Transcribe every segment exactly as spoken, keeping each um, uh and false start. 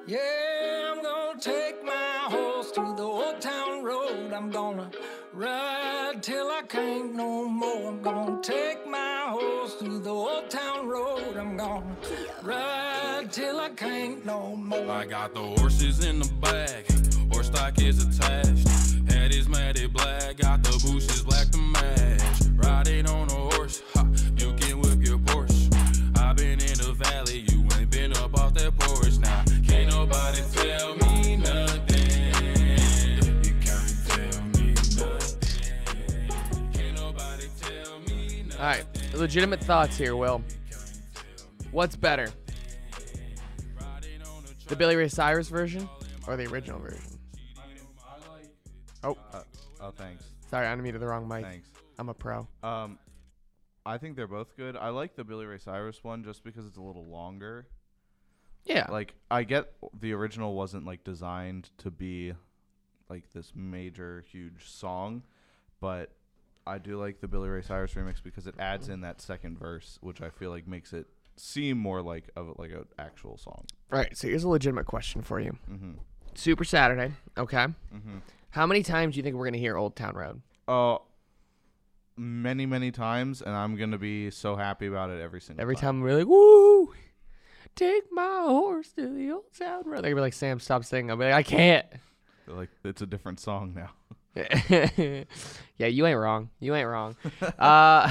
Yeah, I'm gonna take my horse to the old town road. I'm gonna ride till I can't no more. I'm gonna take my horse to the old town road. I'm gonna ride till I can't no more. I got the horses in the bag, horse stock is attached. Head is matted black, got the bushes black to match. Riding on a horse, ha, you can whip your Porsche. I've been in the valley, you ain't been up off that porch. Now, can't nobody tell me nothing. You can't tell me nothing. Can't nobody tell me nothing. All right, legitimate thoughts here, Will. What's better, the Billy Ray Cyrus version or the original version? Oh, Uh, oh, thanks. sorry, I unmuted the wrong mic. Thanks. I'm a pro. Um, I think they're both good. I like the Billy Ray Cyrus one just because it's a little longer. Yeah. Like, I get the original wasn't, like, designed to be, like, this major, huge song, but I do like the Billy Ray Cyrus remix because it adds in that second verse, which I feel like makes it seem more like of like an actual song. All right, so here's a legitimate question for you. Mm-hmm. Super Saturday, okay? Mm-hmm. How many times do you think we're going to hear Old Town Road? Oh, many, many times, and I'm going to be so happy about it every single Every time. time we're like, woo, take my horse to the Old Town Road. They're going to be like, Sam, stop singing. I'll be like, I can't. Like, it's a different song now. Yeah, you ain't wrong. You ain't wrong. uh,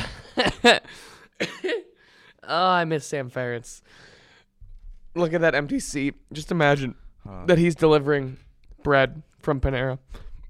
oh, I miss Sam Ferentz. Look at that empty seat. Just imagine Huh. that he's delivering bread from Panera.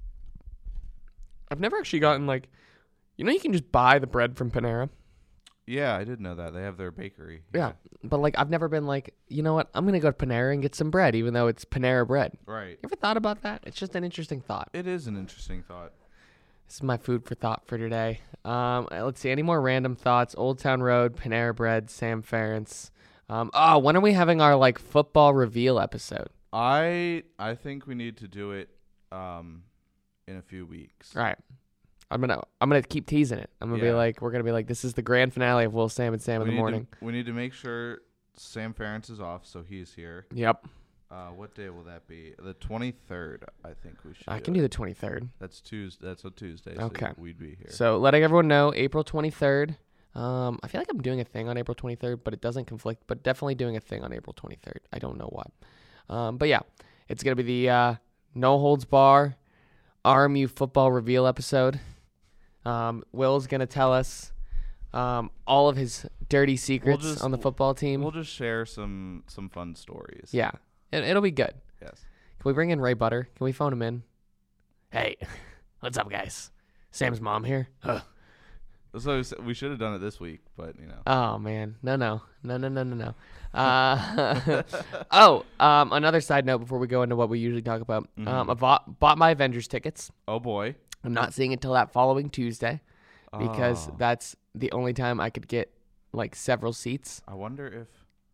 I've never actually gotten, like, you know, you can just buy the bread from Panera. Yeah, I did know that. They have their bakery. Yeah. But, like, I've never been like, you know what? I'm going to go to Panera and get some bread, even though it's Panera bread. Right. You ever thought about that? It's just an interesting thought. It is an interesting thought. This is my food for thought for today. Um, let's see. Any more random thoughts? Old Town Road, Panera Bread, Sam Ferentz. Um, oh, when are we having our, like, football reveal episode? I I think we need to do it um in a few weeks. All right. I'm gonna I'm gonna keep teasing it. I'm gonna be Yeah. like, we're gonna be like, this is the grand finale of Will, Sam, and Sam in We the need to- morning. we need to make sure Sam Ferentz is off, so he's here. Yep. Uh, what day will that be? The twenty-third, I think we should. I can do the twenty-third. That's Tuesday. That's a Tuesday. So Okay. we'd be here. So letting everyone know, April twenty-third. Um, I feel like I'm doing a thing on April twenty-third, but it doesn't conflict. But definitely doing a thing on April twenty-third. I don't know what. Um, but yeah, it's gonna be the uh, No Holds Bar R M U football reveal episode. Um, Will's gonna tell us um, all of his dirty secrets just- on the football team. We'll just share some some fun stories. yeah, it, it'll be good. Yes. Can we bring in Ray Butter? Can we phone him in? Hey, what's up, guys? Sam's mom here. Huh. So we should have done it this week, but you know. Oh man, no, no, no, no, no, no, no. Uh, oh, um, another side note before we go into what we usually talk about. Mhm. Um, I bought bought my Avengers tickets. Oh boy. I'm not seeing it till that following Tuesday because Oh. that's the only time I could get like several seats. I wonder if.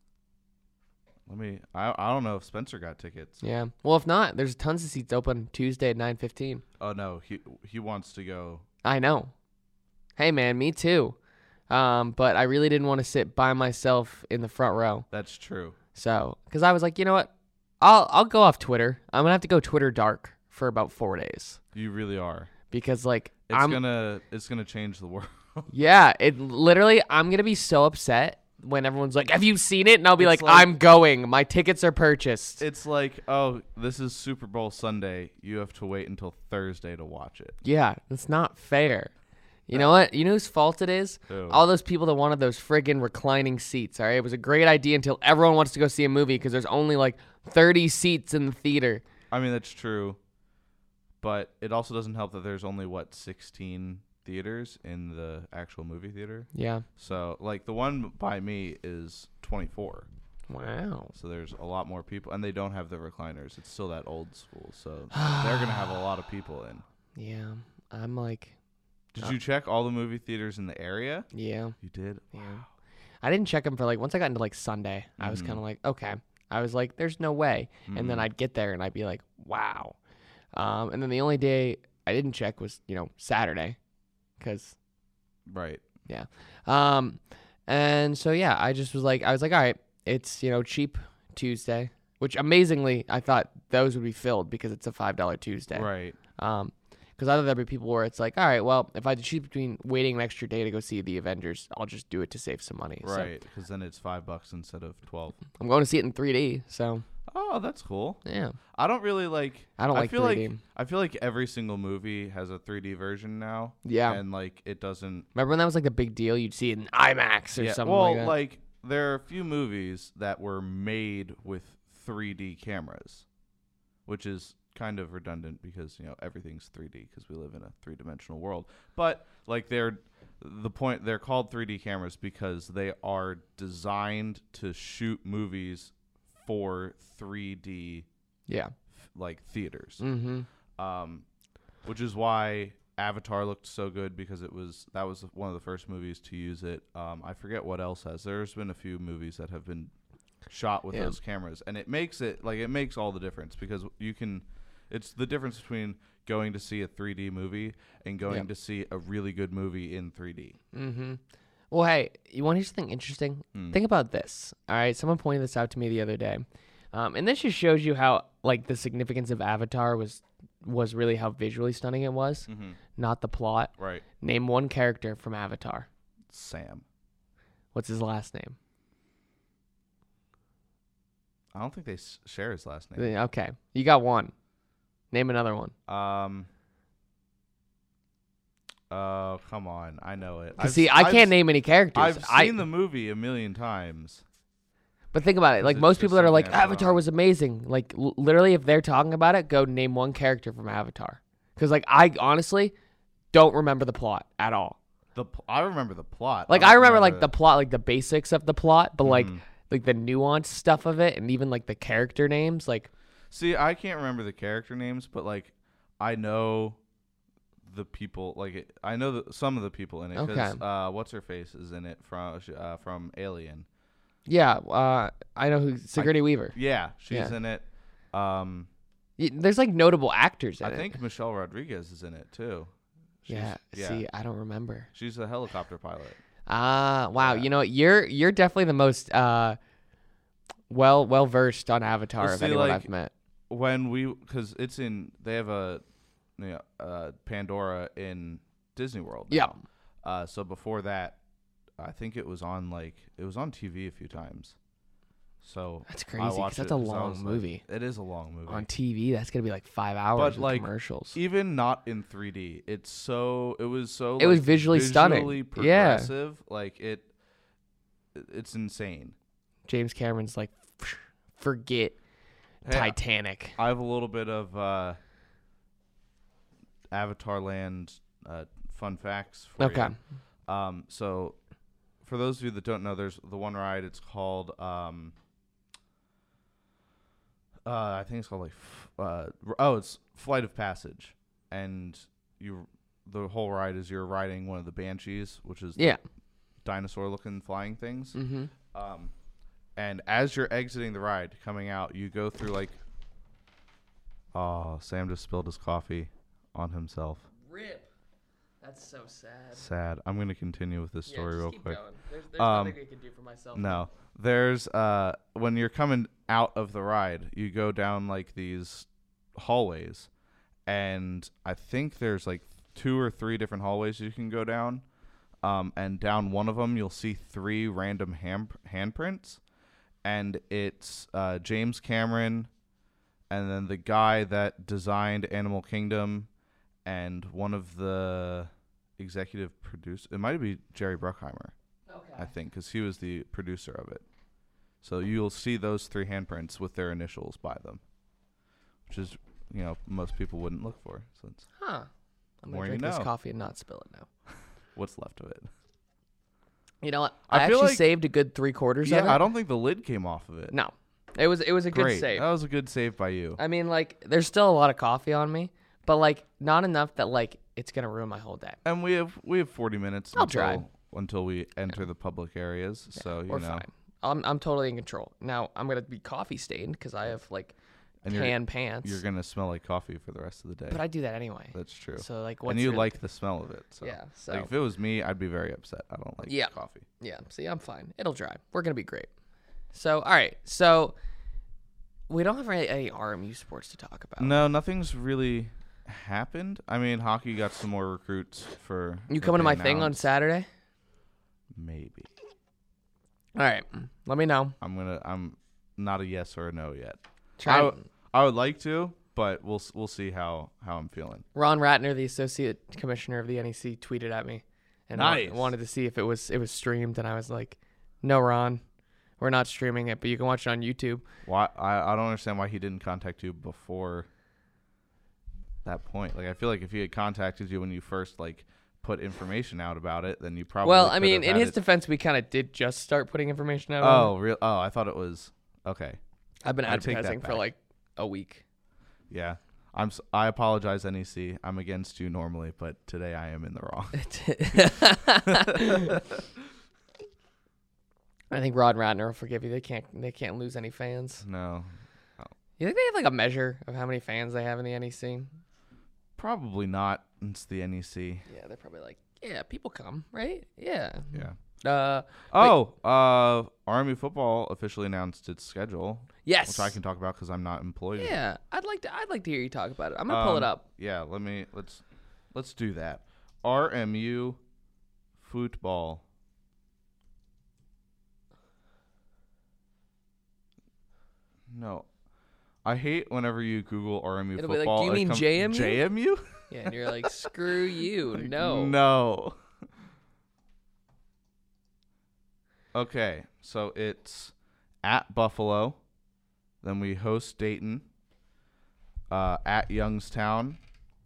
Let me. I I don't know if Spencer got tickets. Yeah. Well, if not, there's tons of seats open Tuesday at nine fifteen. Oh no, he he wants to go. I know. Hey man, me too. Um, but I really didn't want to sit by myself in the front row. That's true. So, because I was like, you know what? I'll I'll go off Twitter. I'm gonna have to go Twitter dark for about four days You really are. because like It's I'm gonna it's gonna change the world. yeah. It literally I'm gonna be so upset when everyone's like, "Have you seen it?" And I'll be It's like, like- "I'm going. My tickets are purchased." It's like, oh, this is Super Bowl Sunday. You have to wait until Thursday to watch it. Yeah, it's not fair. You know what? You know whose fault it is? Who? All those people that wanted those friggin' reclining seats, all right? It was a great idea until everyone wants to go see a movie because there's only like thirty seats in the theater. I mean, that's true, but it also doesn't help that there's only what sixteen theaters in the actual movie theater. Yeah. So, like the one by me is twenty-four. Wow. So there's a lot more people, and they don't have the recliners. It's still that old school. So they're gonna have a lot of people in. Yeah. I'm like, Did Uh, you check all the movie theaters in the area? yeah. You did. Yeah. I didn't check them for like, once I got into like Sunday, I was Mhm. kind of like, okay. I was like, there's no way. And then Mhm. I'd get there and I'd be like, wow. Um, and then the only day I didn't check was, you know, Saturday. Because, Right. yeah. Um, and so, yeah, I just was like, I was like, all right, it's, you know, cheap Tuesday, which amazingly I thought those would be filled because it's a five dollar Tuesday. Right. Um, because I thought there'd be people where it's like, all right, well, if I had to choose between waiting an extra day to go see the Avengers, I'll just do it to save some money. So Right. Because then it's five bucks instead of twelve. I'm going to see it in three D. So Oh, that's cool. yeah, I don't really like. I don't like feel three D. like I feel like every single movie has a three D version now. Yeah. And like it doesn't. Remember when that was like the big deal? You'd see it in IMAX or Yeah. something Well, like that. like there are a few movies that were made with three D cameras, which is kind of redundant because you know everything's three D because we live in a three-dimensional world. But like they're the point they're called three D cameras because they are designed to shoot movies for three D yeah. like theaters. Mm-hmm. Um, which is why Avatar looked so good because it was that was one of the first movies to use it. Um, I forget what else has. There's been a few movies that have been shot with Yeah. those cameras, and it makes it like it makes all the difference because you can. It's the difference between going to see a three D movie and going Yep. to see a really good movie in three D. Mm-hmm. Well, hey, you want to hear something interesting? Hmm. Think about this. All right, someone pointed this out to me the other day, um, and this just shows you how like the significance of Avatar was was really how visually stunning it was, Mm-hmm. not the plot. Right, Name one character from Avatar. Sam. What's his last name? I don't think they s- share his last name. Okay, you got one. Name another one. Um. Oh, come on. I know it. 'Cause I've see, s- I I've can't s- name any characters. I've I, seen the movie a million times. But think about it. Like it's most just people that are like, something I put Avatar on. was amazing. Like l- literally, if they're talking about it, go name one character from Avatar. Because like I honestly don't remember the plot at all. The pl- I remember the plot. Like don't I remember like the plot, like the basics of the plot, but like Mhm. like the nuanced stuff of it, and even like the character names. Like See, I can't remember the character names, but like I know the people. Like it, I know the, some of the people in it. 'Cause, Okay. Uh, what's her face is in it from uh, from Alien. yeah, uh, I know who Sigourney Weaver. Yeah, she's Yeah. in it. Um, Y- There's like notable actors in I it. think Michelle Rodriguez is in it too. She's, Yeah. yeah. See, I don't remember. She's a helicopter pilot. Ah, wow. Yeah. You know, you're you're definitely the most uh, well well versed on Avatar Well, of see, anyone like, I've met. When we, because it's in, they have a, you know, uh, Pandora in Disney World. Yeah. now. Uh, so before that, I think it was on like it was on T V a few times. So That's I crazy 'cause watched that's it a 'cause I long was like- movie. it is a long movie. On T V, that's gonna be like five hours But, of like, commercials. Even not in three D, it's so it was so It was like, visually stunning. visually Yeah. progressive. Like it, it's insane. James Cameron's like, forget Hey, Titanic. I have a little bit of uh, Avatar Land uh, fun facts for Okay. you. Um, so, for those of you that don't know, there's the one ride. It's called, um, uh, I think it's called like, f- uh, r- oh, it's Flight of Passage, and you, the whole ride is you're riding one of the Banshees, which is the Yeah. dinosaur-looking flying things. Mm-hmm. Um, and as you're exiting the ride, coming out, you go through like. Oh, Sam just spilled his coffee on himself. Rip. That's so sad. Sad. I'm gonna continue with this story real quick. There's, there's Um, nothing I can do for myself. No, there's uh when you're coming out of the ride, you go down like these hallways, and I think there's like two or three different hallways you can go down. Um, and down one of them, you'll see three random hand handprints, and it's uh, James Cameron, and then the guy that designed Animal Kingdom, and one of the executive producers. It might be Jerry Bruckheimer, Okay. I think, because he was the producer of it. So you'll see those three handprints with their initials by them, which is, you know, most people wouldn't look for. So it's Huh. I'm More gonna you drink this know. coffee and not spill it now. what's left of it. You know what? I I, feel actually like- saved a good three quarters of it. Yeah, I don't think the lid came off of it. No, it was it was a Great. good save. That was a good save by you. I mean, like, there's still a lot of coffee on me, but like, not enough that like it's gonna ruin my whole day. And we have we have forty minutes I'll until try. until we enter the public areas. So you We're know, fine. I'm I'm totally in control. Now I'm gonna be coffee stained because I have like and you're, tan pants. you're gonna smell like coffee for the rest of the day. but I do that anyway. That's true. So like, what's And you your- like the smell of it. So. Yeah, so- like if it was me, I'd be very upset. I don't like Yeah. coffee. Yeah. See, I'm fine. It'll dry. We're gonna be great. So all right. So We don't have any, any R M U sports to talk about. No, nothing's really happened. I mean, hockey got some more recruits for. You that coming to they my thing on announced. Saturday? Maybe. All right. Let me know. I'm gonna. I'm not a yes or a no yet. Try. I, w- I would like to, but we'll s- we'll see how, how I'm feeling. Ron Ratner, the associate commissioner of the N E C, tweeted at me and wa- Nice. wanted to see if it was it was streamed, and I was like, "No, Ron, we're not streaming it, but you can watch it on YouTube." Why? I, I don't understand why he didn't contact you before that point. Like, I feel like if he had contacted you when you first like put information out about it, then you probably. Well, I could mean, have in had his it- defense, we kind of did just start putting information out. on Oh, real? Oh, I thought it was okay. it. I've been I take that advertising for back. like a week. Yeah. I'm. s- I apologize, N E C. I'm against you normally, but today I am in the wrong. I think Ron Ratner will forgive you. They can't. They can't lose any fans. No, You think they have like a measure of how many fans they have in the N E C? probably not. It's the N E C. Yeah, they're probably like, yeah, people come, right? Yeah. Yeah. Uh, Oh, uh, Army football officially announced its schedule, yes. which I can talk about because I'm not employed. in it. Yeah, I'd like to. I'd like to hear you talk about it. I'm gonna pull it Um, up. Yeah, let me let's let's do that. R M U football. No, I hate whenever you Google R M U It'll be like, football. "Do you it mean comes- J M U?" J M U? Yeah, and you're like, screw you. No. No. Okay, so it's at Buffalo. Then we host Dayton. Uh, at Youngstown.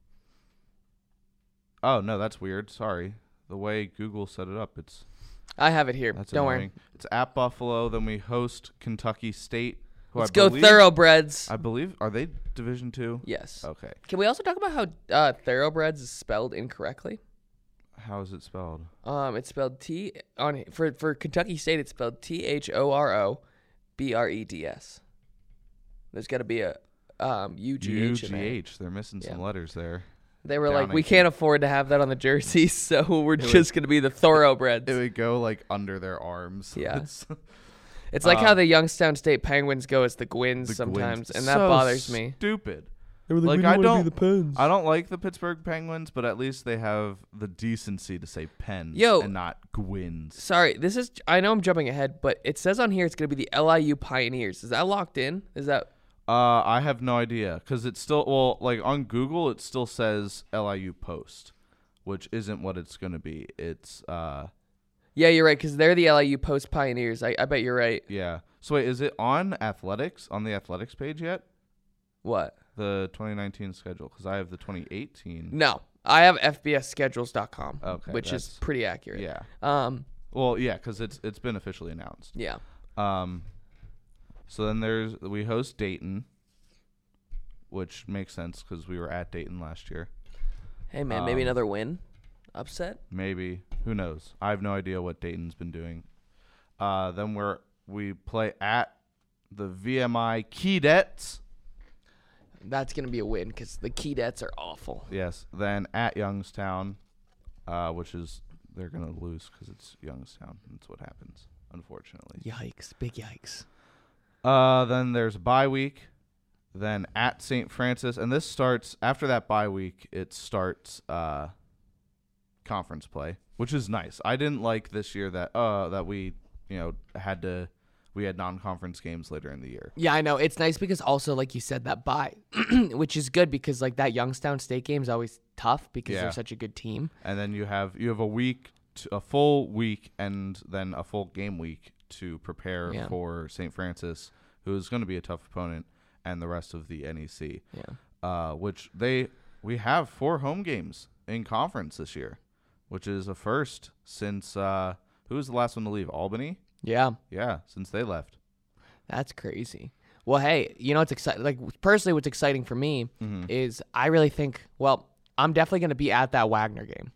Oh no, that's weird. Sorry, the way Google set it up, it's I have it here. that's Don't annoying. worry. It's at Buffalo. Then we host Kentucky State. Who Let's I go believe, Thoroughbreds. I believe are they Division Two? Yes. Okay. Can we also talk about how uh, Thoroughbreds is spelled incorrectly? How is it spelled? Um, it's spelled T on for for Kentucky State. It's spelled T H O R O B R E D S. There's got to be a um, U G U H G in there. H. They're missing some Yeah. letters there. They were like, Downing. we can't afford to have that on the jersey, so we're would- just gonna be the Thoroughbreds. It would go like under their arms. Yeah. It's- It's like how um, the Youngstown State Penguins go as the Gwins the sometimes, Gwins. and that So bothers me. Stupid. They were Like, I don't, I don't like the Pittsburgh Penguins, but at least they have the decency to say Pens Yo. and not Gwins. Sorry, this is. I know I'm jumping ahead, but it says on here it's gonna be the L I U Pioneers. Is that locked in? Is that? Uh, I have no idea because it's still well, like on Google, it still says L I U Post, which isn't what it's gonna be. It's uh, Yeah, you're right, because they're the L I U Post Pioneers. I, I bet you're right. yeah. So wait, is it on athletics on the athletics page yet? What? The twenty nineteen schedule because I have the twenty eighteen. No, I have F B S schedules dot com, Okay, which is that's- pretty accurate. Yeah. Um. Well, yeah, because it's it's been officially announced. Yeah. Um, so then there's we host Dayton, which makes sense because we were at Dayton last year. Hey man, maybe Um, another win. Upset. Maybe who knows? I have no idea what Dayton's been doing. Uh, then we're we play at the V M I Keydets. That's gonna be a win because the Keydets are awful. Yes. Then at Youngstown, uh, which is they're gonna lose because it's Youngstown. That's what happens, unfortunately. Yikes! Big yikes. Uh, then there's bye week. Then at Saint Francis, and this starts after that bye week. It starts uh, conference play, which is nice. I didn't like this year that uh that we you know had to we had non-conference games later in the year. Yeah, I know. It's nice because also, like you said, that bye, which is good because like that Youngstown State game is always tough because Yeah. they're such a good team. And then you have you have a week, to, a full week, and then a full game week to prepare Yeah. for Saint Francis, who is going to be a tough opponent, and the rest of the N E C. Yeah. Uh, which they we have four home games in conference this year, which is a first since uh, who was the last one to leave? Albany. Yeah. Yeah, since they left. That's crazy. Well, hey, you know what's exciting? Like personally, what's exciting for me Mm-hmm. is I really think. Well, I'm definitely going to be at that Wagner game.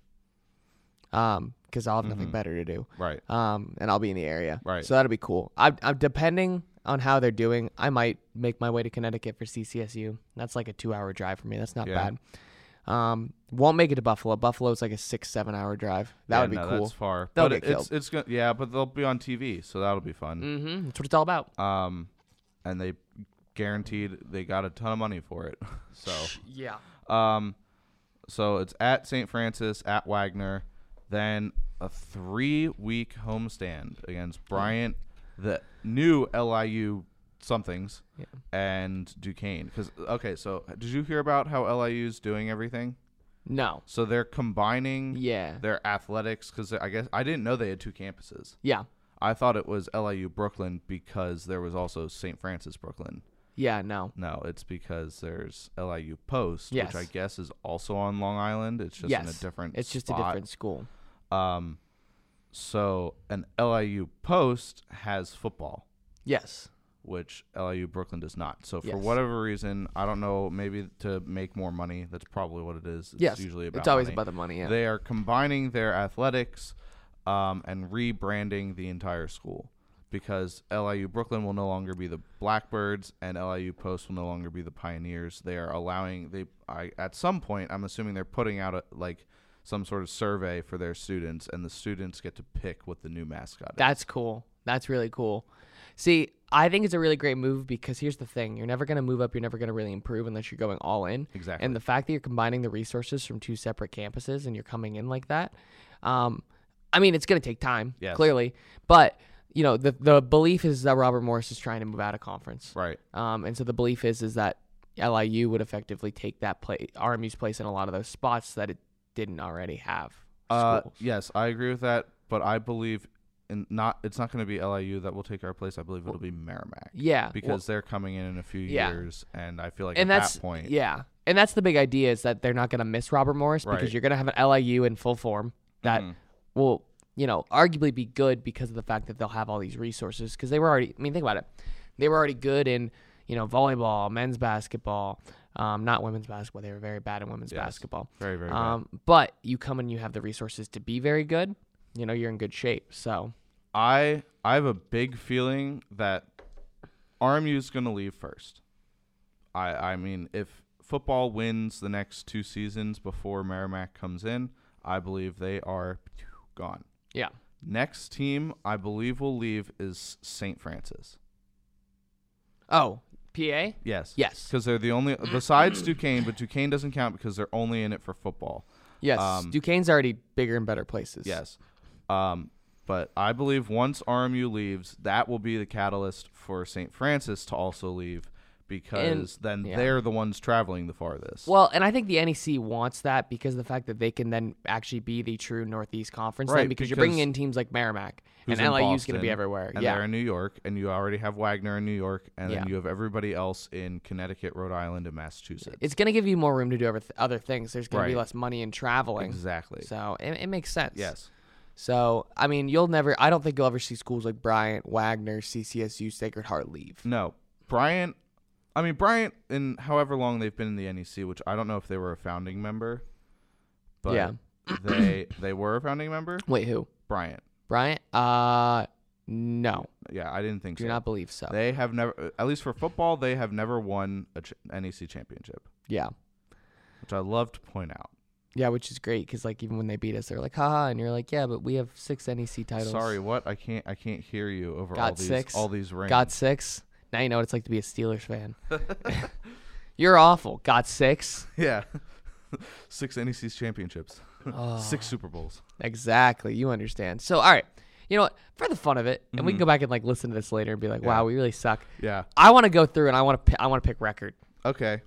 Um, because I'll have nothing Mhm. better to do. Right. Um, and I'll be in the area. Right. So that'll be cool. I, I'm depending on how they're doing. I might make my way to Connecticut for C C S U. That's like a two-hour drive for me. That's not Yeah. bad. Um, won't make it to Buffalo. Buffalo's like a six, seven-hour drive. That Yeah, would be no, cool. That's far. They'll but get it, it's killed. it's gonna yeah, but they'll be on T V, so that'll be fun. Mm-hmm. That's what it's all about. Um, and they guaranteed. They got a ton of money for it. So Yeah. um, so it's at Saint Francis, at Wagner, then a three-week homestand against Bryant, the new L I U somethings, Yeah. and Duquesne. Because okay, so did you hear about how L I U's doing everything? No. So they're combining Yeah. their athletics because I guess I didn't know they had two campuses. Yeah. I thought it was L I U Brooklyn because there was also Saint Francis Brooklyn. Yeah. No. No, it's because there's L I U Post, Yes. which I guess is also on Long Island. It's just yes. in a different It's just spot. a different school. Um, so an L I U Post has football, Yes. which L I U Brooklyn does not. So for Yes. whatever reason, I don't know, maybe to make more money. That's probably what it is. It's yes. usually about It's always money. about the money. Yeah. They are combining their athletics um, and rebranding the entire school because L I U Brooklyn will no longer be the Blackbirds and L I U Post will no longer be the Pioneers. They are allowing they I, at some point I'm assuming they're putting out a, like some sort of survey for their students and the students get to pick what the new mascot is. That's cool. That's really cool. See, I think it's a really great move because here's the thing. You're never going to move up. You're never going to really improve unless you're going all in. Exactly. And the fact that you're combining the resources from two separate campuses and you're coming in like that, um, I mean, it's going to take time, Yes. clearly. But, you know, the the belief is that Robert Morris is trying to move out of conference. Right. Um, and so the belief is is that L I U would effectively take that play, R M U's place in a lot of those spots that it didn't already have. Uh, schools. yes, I agree with that, but I believe in not it's not going to be L I U that will take our place. I believe it'll be Merrimack. Yeah. Because well, they're coming in in a few Yeah. years, and I feel like and at that's that point, yeah, and that's the big idea is that they're not going to miss Robert Morris Right. because you're going to have an L I U in full form that Mhm. will, you know, arguably be good because of the fact that they'll have all these resources because they were already. I mean, think about it, they were already good in you know volleyball, men's basketball, um, not women's basketball. They were very bad in women's Yes. basketball. very very Um, but you come and you have the resources to be very good. You know, you're in good shape. So I I have a big feeling that R M U is going to leave first. I I mean, if football wins the next two seasons before Merrimack comes in, I believe they are gone. yeah, Next team I believe will leave is Saint Francis. oh, P A, Yes. yes, Because they're the only besides Duquesne, but Duquesne doesn't count because they're only in it for football. yes. um, Duquesne's already bigger and better places. Yes. Um, but I believe once R M U leaves, that will be the catalyst for Saint Francis to also leave because then yeah. they're the ones traveling the farthest. Well, and I think the N E C wants that because of the fact that they can then actually be the true Northeast Conference then Right, because, you're because bringing in teams like Merrimack who's and in L I U's going to be Boston, everywhere. And yeah. they're in New York, and you already have Wagner in New York, and Yeah. then you have everybody else in Connecticut, Rhode Island, and Massachusetts. It's going to give you more room to do other, th- other things. There's going to be Right. less money in traveling. Exactly. So it, it makes sense. Yes. So, I mean, you'll never, I don't think you'll ever see schools like Bryant, Wagner, C C S U, Sacred Heart leave. No. Bryant, I mean, Bryant, in however long they've been in the N E C, which I don't know if they were a founding member, but Yeah. they they were a founding member. Wait, who? Bryant. Bryant? Uh, no. Yeah, I didn't think Do so. not believe so. They have never, at least for football, they have never won a ch- N E C championship, yeah. which I love to point out. Yeah, which is great because, like, even when they beat us, they're like, haha, and you're like, yeah, but we have six N E C titles. Sorry, what? I can't I can't hear you over Got all these six. all these rings. Got six. Now you know what it's like to be a Steelers fan. You're awful. Got six. Yeah. Six N E C championships. Oh, Six Super Bowls. exactly. You understand. So, all right. You know what? For the fun of it, and we can Mhm. go back and like listen to this later and be like, Yeah. wow, we really suck. Yeah. I want to go through and I want to I want to pick record. Okay.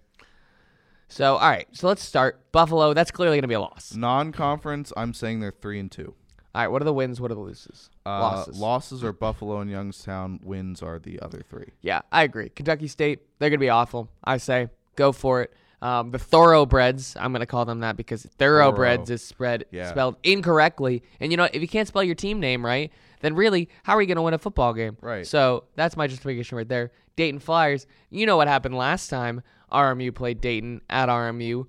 So, all right. So let's start. Buffalo. That's clearly going to be a loss. Non-conference, I'm saying they're three and two. All right. What are the wins? What are the losses? Uh, Losses. Losses are Buffalo and Youngstown. Wins are the other three. Yeah, I agree. Kentucky State, they're going to be awful. I say go for it. Um, the Thoroughbreds, I'm going to call them that because Thoroughbreds Thorough. is spread Yeah. spelled incorrectly. And, you know, if you can't spell your team name right, then really, how are you going to win a football game? Right. So that's my justification right there. Dayton Flyers, you know what happened last time R M U played Dayton at R M U.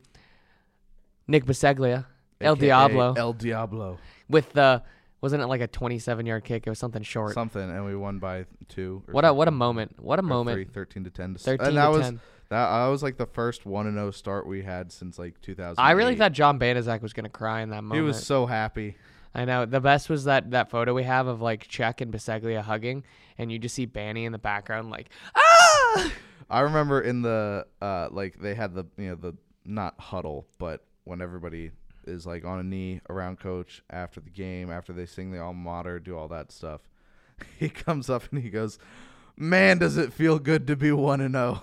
Nick Biseglia, El A K A Diablo, El Diablo. with the, wasn't it like a twenty-seven-yard kick? It was something short. Something, and we won by two. or What a what a something. moment. What a Or moment. Three, thirteen to ten. To thirteen and that to was, ten. That I was like the first one and zero start we had since like two thousand. I really thought John Banaszak was going to cry in that moment. he was so happy. I know. The best was that, that photo we have of like Czech and Biseglia hugging, and you just see Banny in the background like, ah! I remember in the uh, like they had the you know the not huddle, but when everybody is like on a knee around coach after the game, after they sing the alma mater, do all that stuff, he comes up and he goes, "Man, does it feel good to be one and zero."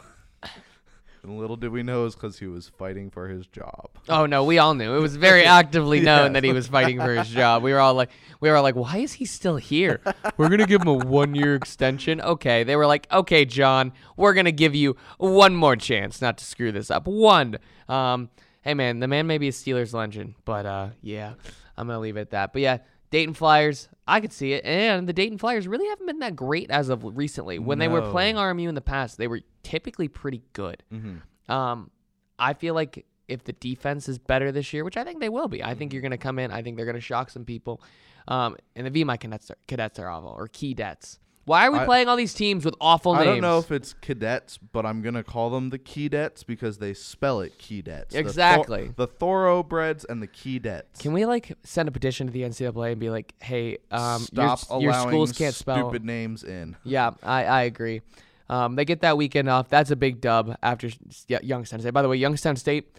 And little did we know it was because he was fighting for his job. Oh no, we all knew. It was very actively known Yeah. that he was fighting for his job. We were all like, we were all like, why is he still here? We're gonna give him a one-year extension. Okay, they were like, okay, John, we're gonna give you one more chance not to screw this up. One. Um, hey man, the man may be a Steelers legend, but uh, yeah, I'm gonna leave it at that. But yeah, Dayton Flyers, I could see it, and the Dayton Flyers really haven't been that great as of recently. When they were No. playing R M U in the past, they were typically pretty good. Mm-hmm. Um, I feel like if the defense is better this year, which I think they will be, I think you're going to come in. I think they're going to shock some people. Um, and the V M I cadets are, cadets are awful, or Keydets. Why are we I- playing all these teams with awful I names? don't know if it's cadets, but I'm gonna call them the Keydets because they spell it Keydets. The Thor- Exactly. The, Thoroughbreds and the Keydets. Can we like send a petition to the N C double A and be like, hey, um, Stop your, your allowing schools can't spell. stupid names in. Yeah, I, I agree. Um, they get that weekend off. That's a big dub after s- yeah, Youngstown State. By the way, Youngstown State,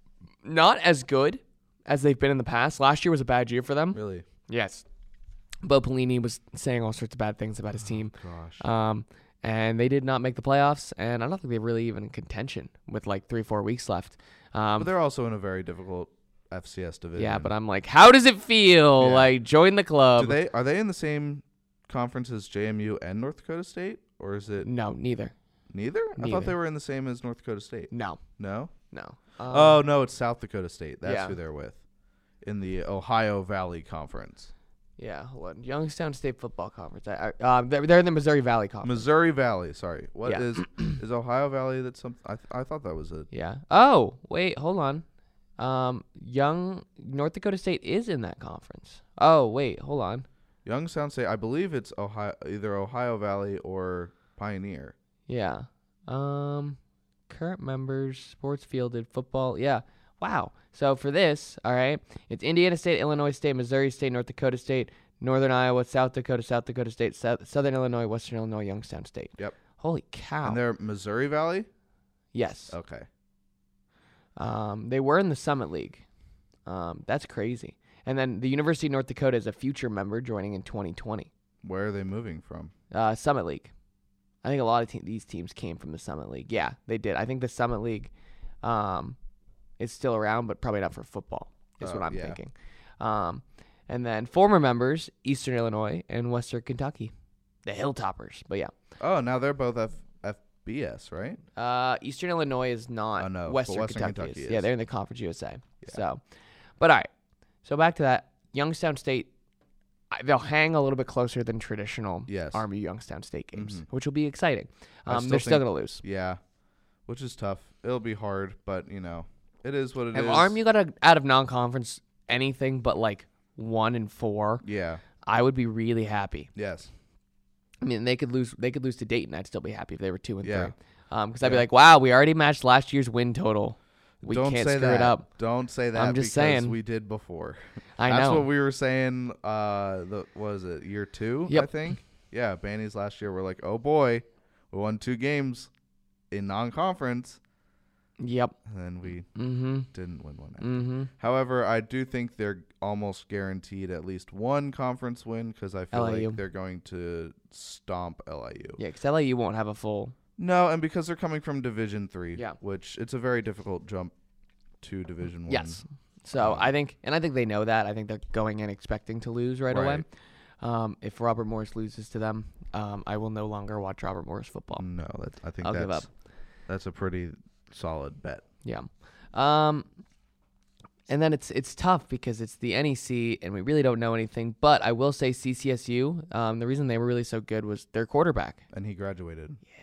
not as good as they've been in the past. Last year was a bad year for them. Really? Yes. Bo Pelini was saying all sorts of bad things about his team. Gosh. Um, and they did not make the playoffs, and I don't think they're really even in contention with like three, four weeks left. But Um, they're also in a very difficult F C S division. yeah, but I'm like, how does it feel? Yeah. Like, join the club. Do they are they in the same conference as J M U and North Dakota State, or is it No, neither. neither? I Neither. thought they were in the same as North Dakota State. No, No. no. Um, Oh no, it's South Dakota State. That's yeah. who they're with, in the Ohio Valley Conference. yeah. Hold on. Youngstown State Football Conference. I, I, um, they're, they're in the Missouri Valley Conference. Missouri Valley. Sorry, what Yeah. is is Ohio Valley? That's something. I th- I thought that was a. Yeah. Oh, wait, hold on. Um, Young North Dakota State is in that conference. Oh, wait, hold on. Youngstown State. I believe it's Ohio, either Ohio Valley or Pioneer. Yeah. Um, current members, sports fielded, football. Yeah. Wow. So for this, all right, it's Indiana State, Illinois State, Missouri State, North Dakota State, Northern Iowa, South Dakota, South Dakota State, South, Southern Illinois, Western Illinois, Youngstown State. Yep. Holy cow. And they're Missouri Valley. yes. Okay. Um, they were in the Summit League. Um, that's crazy. And then the University of North Dakota is a future member joining in twenty twenty. Where are they moving from? Uh, Summit League. I think a lot of te- these teams came from the Summit League. Yeah, they did. I think the Summit League um, is still around, but probably not for football, is Oh, what I'm yeah. thinking. Um, and then former members, Eastern Illinois and Western Kentucky, the Hilltoppers. But yeah, Oh, now they're both F- FBS, right? uh, Eastern Illinois is not. Oh, no, but Western, Western Kentucky, Kentucky is. Yeah, is. they're in the Conference U S A. So, but all right. So back to that. Youngstown State, I- they'll hang a little bit closer than traditional Yes. Army Youngstown State games, Mhm. which will be exciting. I Um, still they're still think- going to lose. Yeah, which is tough. It'll be hard, but you know, it is what it is. If Army got a, out of non-conference anything but like one and four, Yeah. I would be really happy. Yes. I mean, they could lose. They could lose to Dayton. I'd still be happy if they were two and Yeah. three. Um, because I'd be Yeah. like, wow, we already matched last year's win total. We Don't can't say screw that. it up. Don't say that. I'm just because saying. we did before. I That's know. what we were saying. Uh, the what was it year two? Yep. I think. Yeah, Banny's last year. We're like, oh boy, we won two games in non-conference, Yep. and then we Mm-hmm. didn't win one. Mm-hmm. However, I do think they're almost guaranteed at least one conference win because I feel L A U. like they're going to stomp L I U. Yeah, because L A U won't have a full. No, and because they're coming from Division Three, Yeah. which it's a very difficult jump to Division One. Yes. So Um, I think, and I think they know that. I think they're going in expecting to lose right, away. Right. Um, if Robert Morris loses to them, um, I will no longer watch Robert Morris football. No, that's, I think I'll that's give up. that's a pretty solid bet. Yeah. Um, and then it's it's tough because it's the N E C and we really don't know anything. But I will say C C S U. Um, the reason they were really so good was their quarterback. And he graduated. Yeah.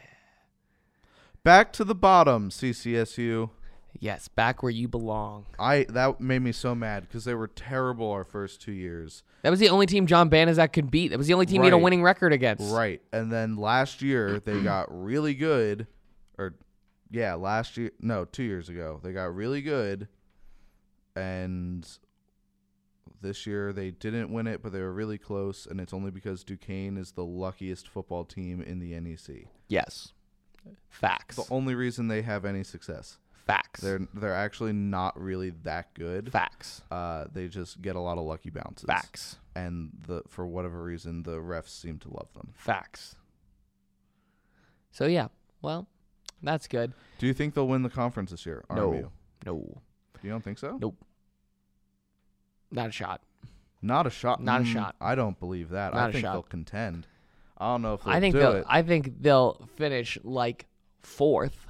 Back to the bottom, C C S U. Yes, back where you belong. I that made me so mad because they were terrible our first two years. That was the only team John Banaszak could beat. That was the only team he had a Right. winning record against. Right. And then last year they got really good. Or yeah, last year no, two years ago. They got really good and this year they didn't win it, but they were really close, and it's only because Duquesne is the luckiest football team in the N E C. Yes. Facts. The only reason they have any success. Facts. They're they're actually not really that good. Facts. Uh, they just get a lot of lucky bounces. Facts. And the for whatever reason, the refs seem to love them. Facts. So, yeah. Well, that's good. Do you think they'll win the conference this year? R M U? No. No. You don't think so? Nope. Not a shot. Not a shot. Not a Mm, shot. I don't believe that. Not I a think shot. they'll contend. I don't know if they'll I think do they'll it. I think they'll finish like fourth.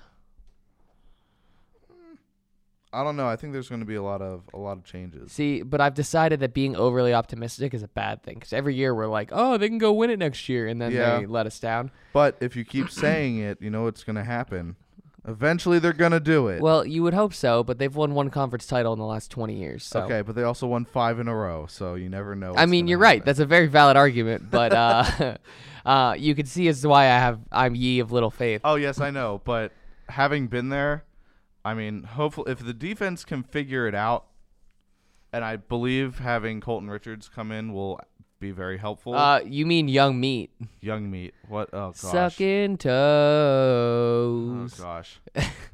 I don't know. I think there's going to be a lot of a lot of changes. See, but I've decided that being overly optimistic is a bad thing because every year we're like, oh, they can go win it next year, and then Yeah. they let us down. But if you keep saying it, you know what's going to happen. Eventually, they're going to do it. Well, you would hope so, but they've won one conference title in the last twenty years. So. Okay, but they also won five in a row, so you never know. I what's mean, gonna you're right. happen. That's a very valid argument, but uh, uh, you can see as to why I have I'm ye of little faith. Oh yes, I know. But having been there, I mean, hopefully, if the defense can figure it out, and I believe having Colton Richards come in will be very helpful. Uh, you mean young meat? Young meat. What? Oh gosh. Sucking Oh toes. gosh.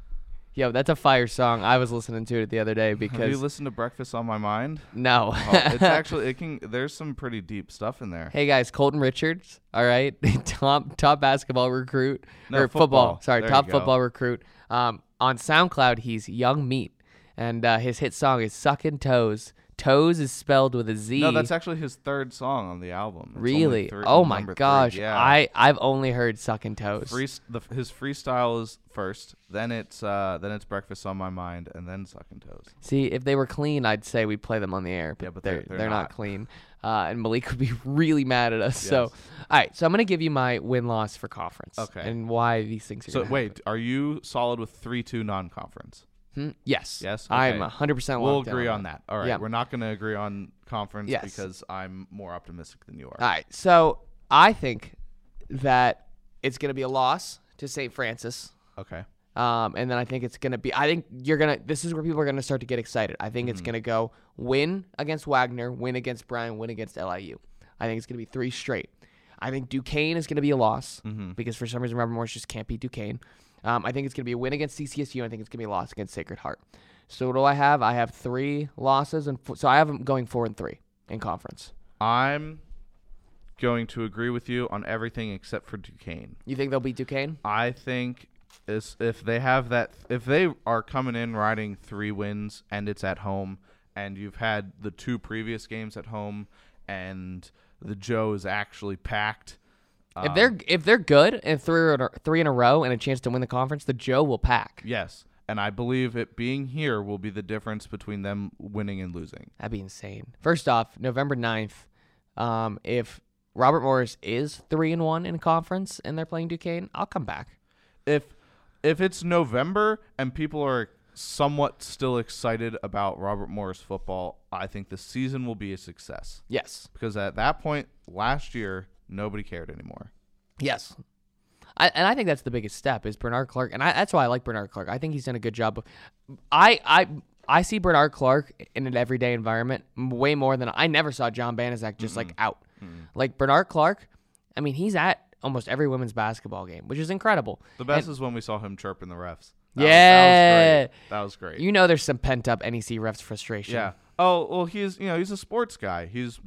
Yo, that's a fire song. I was listening to it the other day Have you because listened to Breakfast on My Mind? no. Oh, it's actually it can. There's some pretty deep stuff in there. Hey guys, Colton Richards, all right, top top basketball recruit No, or football. Sorry, There top you go. football recruit. Um, on SoundCloud, he's Young Meat, and uh, his hit song is "Suckin' Toes." Toes is spelled with a Z. No, that's actually his third song on the album. It's only really. three- Oh my number three. gosh, Yeah. I I've only heard "Suckin' Toes." Free, the, his freestyle is first, then it's uh, then it's Breakfast on My Mind, and then Sucking Toes. See, if they were clean, I'd say we play them on the air. But Yeah, but they're they're- they're, they're not. not. clean, uh, and Malik would be really mad at us. So, Yes. all right, so I'm gonna give you my win loss for conference. Okay. And why these things are. So gonna wait, are you solid with three two non-conference? happen. Hmm? Yes. Yes? I'm Okay. one hundred percent. We'll locked in agree on that. All right, Yeah. we're not going to agree on conference Yes. because I'm more optimistic than you are. All right, so I think that it's gonna be a loss to Saint Francis. Okay. Um, and then I think it's gonna be. I think you're gonna. This is where people are gonna start to get excited. I think it's gonna go win against Wagner, win against Bryan, win against L I U. I think it's gonna be three straight. I think Duquesne is gonna be a loss because for some reason Robert Morris just can't beat Duquesne. Um, I think it's gonna be a win against C C S U. I think it's gonna be a loss against Sacred Heart. So what do I have? I have three losses, and f- so I have them going four and three in conference. I'm going to agree with you on everything except for Duquesne. You think they'll beat Duquesne? I think is if they have that, if they are coming in riding three wins and it's at home, and you've had the two previous games at home, and the Joe is actually packed. If um, they're if they're good and three in a, three in a row and a chance to win the conference, the Joe will pack. Yes, and I believe it being here will be the difference between them winning and losing. That'd be insane. First off, November ninth, um, if Robert Morris is three and one in conference and they're playing Duquesne, I'll come back. If if it's November and people are somewhat still excited about Robert Morris football, I think the season will be a success. Yes. Because at that point last year, nobody cared anymore. Yes. I, and I think that's the biggest step is Bernard Clark, and I, that's why I like Bernard Clark. I think he's done a good job. Of, I I I see Bernard Clark in an everyday environment way more than I never saw John Banaszak just like out. Like Bernard Clark, I mean, he's at almost every women's basketball game, which is incredible. The best And is when we saw him chirping the refs. That Yeah. was, that was great. That was great. you know there's some pent up N E C refs frustration. yeah. Oh well, he's you know he's a sports guy. He's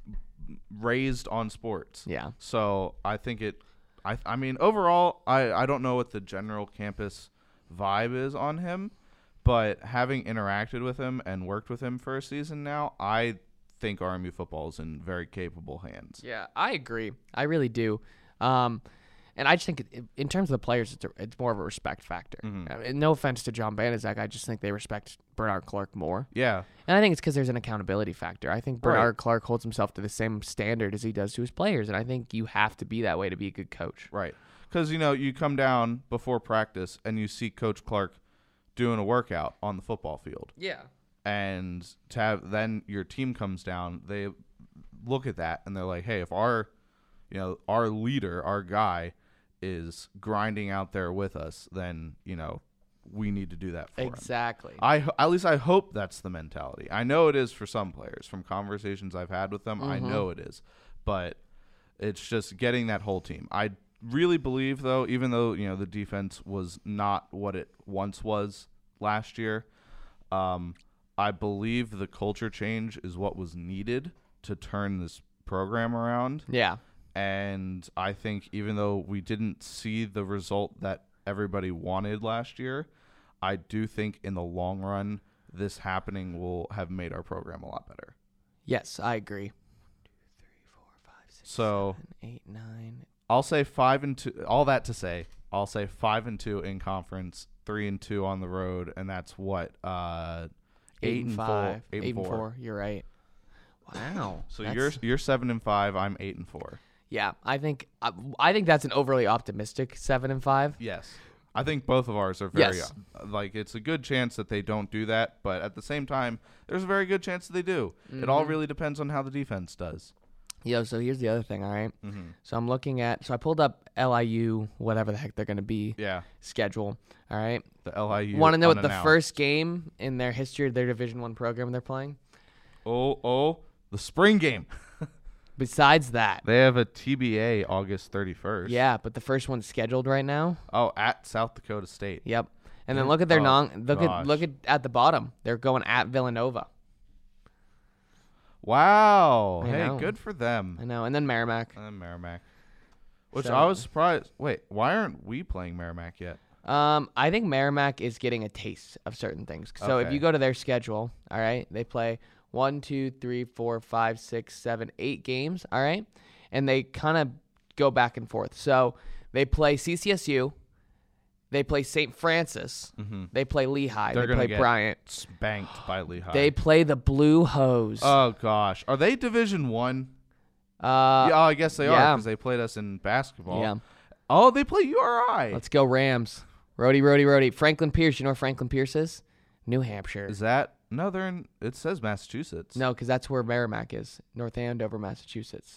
raised on sports. Yeah. So I think it. I I mean overall, I I don't know what the general campus vibe is on him, but having interacted with him and worked with him for a season now, I think R M U football is in very capable hands. Yeah, I agree. I really do. Um, and I just think it, in terms of the players, it's, a, it's more of a respect factor. Mm-hmm. I mean, no offense to John Banaszak, I just think they respect Bernard Clark more. Yeah. And I think it's because there's an accountability factor. I think Right. Bernard Clark holds himself to the same standard as he does to his players, and I think you have to be that way to be a good coach. Right. Because, you know, you come down before practice and you see Coach Clark doing a workout on the football field. Yeah. And to have, then your team comes down, they look at that and they're like, hey, if our, you know, our leader, our guy is grinding out there with us, then, you know, we need to do that for him. Exactly. I ho- at least I hope that's the mentality. I know it is for some players. From conversations I've had with them, Mm-hmm. I know it is. But it's just getting that whole team. I really believe, though, even though you know the defense was not what it once was last year, um, I believe the culture change is what was needed to turn this program around. Yeah. And I think even though we didn't see the result that everybody wanted last year, I do think in the long run, this happening will have made our program a lot better. Yes, I agree. Two, three, four, five, six, So seven, eight, nine. I'll say five and two. All that to say, I'll say five and two in conference, three and two on the road, and that's what uh, eight, Eight and four, five. eight, Eight and four. You're right. Wow. So That's- you're you're seven and five. I'm eight and four. Yeah, I think I, I think that's an overly optimistic seven and five. Yes. I think both of ours are very Yes. uh, like it's a good chance that they don't do that, but at the same time, there's a very good chance that they do. It Mm-hmm. all really depends on how the defense does. Yo, so here's the other thing. All right. Mm-hmm. So I'm looking at. So I pulled up L I U, whatever the heck they're gonna be Yeah, schedule. All right. the L I U. Want to know what the unannounced. first game in their history of their Division One program they're playing? Oh, oh, the spring game. Besides that, They have a T B A August thirty-first. yeah, but the first one's scheduled right now. Oh, at South Dakota State. Yep. And then Yeah. look at their Oh, non. Look gosh. at look at at the bottom. They're going at Villanova. Wow. I hey, know. good for them. I know. And then Merrimack. And Merrimack. Which So- I was surprised. Wait, why aren't we playing Merrimack yet? Um, I think Merrimack is getting a taste of certain things. So if Okay. you go to their schedule, all right, they play one, two, three, four, five, six, seven, eight games, all right, and they kind of go back and forth. So they play C C S U, they play Saint Francis, they play Lehigh, Mm-hmm. They're they gonna play get Bryant, Spanked by Lehigh. they play the Blue Hose. Oh gosh, are they Division One? uh, yeah, oh, I guess they are yeah. because they played us in basketball. yeah. Oh, they play U R I. Let's go Rams. Rody, Rody, Rody. Franklin Pierce. You know where Franklin Pierce is? New Hampshire. Is that no? They're in. It says Massachusetts. No, because that's where Merrimack is. North Andover, Massachusetts.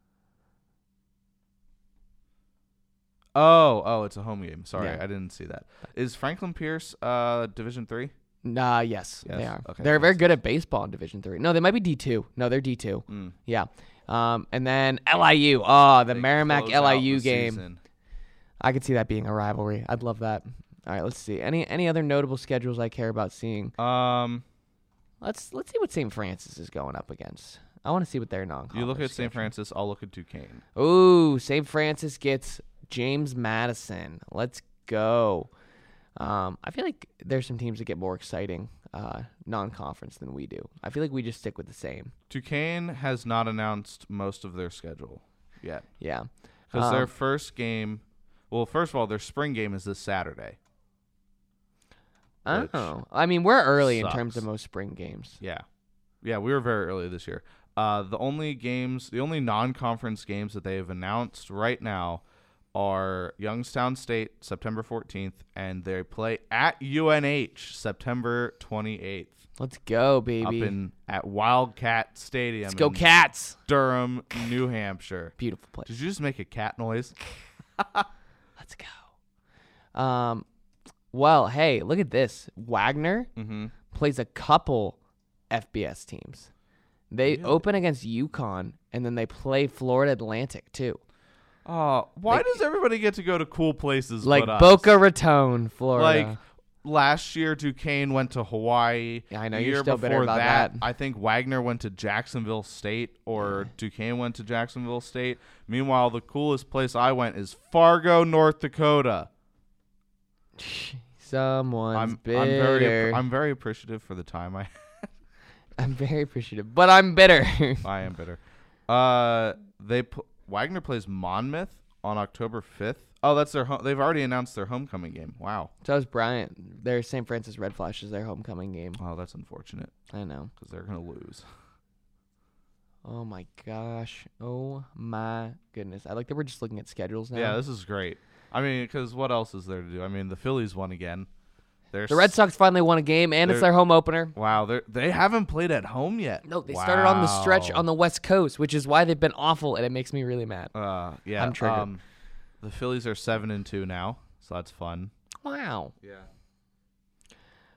Oh, oh, it's a home game. Sorry, Yeah. I didn't see that. Is Franklin Pierce uh Division Three? Nah, yes, they Yes, are. okay, They're that very makes good at baseball in Division Three. No, they might be D two. No, they're D two. Mm. Yeah. Um, and then L I U. Oh, the They Merrimack close L I out U the game. season. I could see that being a rivalry. I'd love that. All right, let's see. Any any other notable schedules I care about seeing? Um, Let's let's see what Saint Francis is going up against. I want to see what their non. you look at Saint Francis. I'll look at Duquesne. Ooh, Saint Francis gets James Madison. Let's go. Um, I feel like there's some teams that get more exciting uh, non-conference than we do. I feel like we just stick with the same. Duquesne has not announced most of their schedule yet Yeah. because Um, their first game. Well, first of all, their spring game is this Saturday. which Oh, I mean, we're early in terms of sucks. most spring games. Yeah, yeah, we were very early this year. Uh, the only games, the only non-conference games that they have announced right now are Youngstown State September fourteenth, and they play at U N H September twenty-eighth. Let's go, Up baby. in at Wildcat Stadium. Let's go, in Cats. Durham, New Hampshire. Beautiful place. Did you just make a cat noise? Let's go. Um, well, hey, look at this. Wagner Mm-hmm. plays a couple F B S teams. They Really? open against UConn, and then they play Florida Atlantic too. Oh, why Like- does everybody get to go to cool places Like but us? Boca Raton, Florida. Like last year, Duquesne went to Hawaii. Yeah, I know, The you're year still bitter before about that. I think Wagner went to Jacksonville State, or Duquesne went to Jacksonville State. Meanwhile, the coolest place I went is Fargo, North Dakota. Someone's I'm bitter. I'm very appre- I'm very appreciative for the time I I'm very appreciative, but I'm bitter. I am bitter. Uh, they pl- Wagner plays Monmouth on October fifth. Oh, that's their. Ho- they've already announced their homecoming game. Wow. So is Bryant. Their Saint Francis Red Flash is their homecoming game. Oh, that's unfortunate I know. because they're gonna lose. Oh my gosh. Oh my goodness. I like that we're just looking at schedules now. Yeah, this is great. I mean, because what else is there to do? I mean, the Phillies won again. They're the Red s- Sox finally won a game, and it's they're- their home opener. Wow, they they haven't played at home yet. No, they started on the stretch Wow. on the West Coast, which is why they've been awful, and it makes me really mad. Uh, yeah, I'm triggered. Um, the Phillies are seven and two now, so that's fun. Wow. Yeah.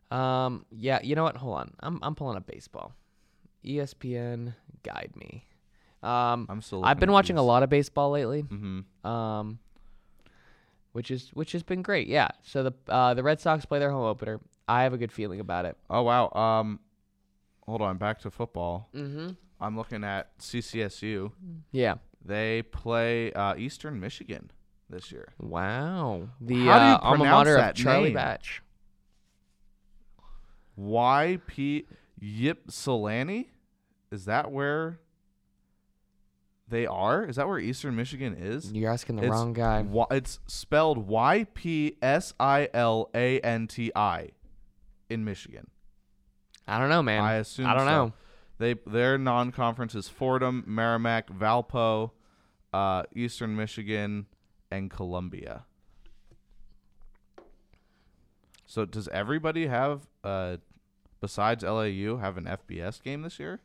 Um, yeah, you know what? Hold on. I'm I'm pulling up baseball. E S P N, guide me. Um, I'm still. I've been watching a lot of baseball lately. Mm-hmm. Um, which is which has been great. Yeah. So the uh, the Red Sox play their home opener. I have a good feeling about it. Oh wow. Um, hold on. Back to football. Mm-hmm. I'm looking at C C S U. Yeah. They play uh, Eastern Michigan this year. Wow. The How do you uh, alma pronounce mater that of Charlie name? Batch. Y P Ypsilanti? Is that where they are? Is that where Eastern Michigan is? You're asking the It's wrong guy. wa- It's spelled Y P S I L A N T I in Michigan. I don't know, man. I assume I don't so. know. They their non-conference is Fordham, Merrimack, Valpo, uh, Eastern Michigan, and Columbia. So does everybody have, uh, besides L A U, have an F B S game this year?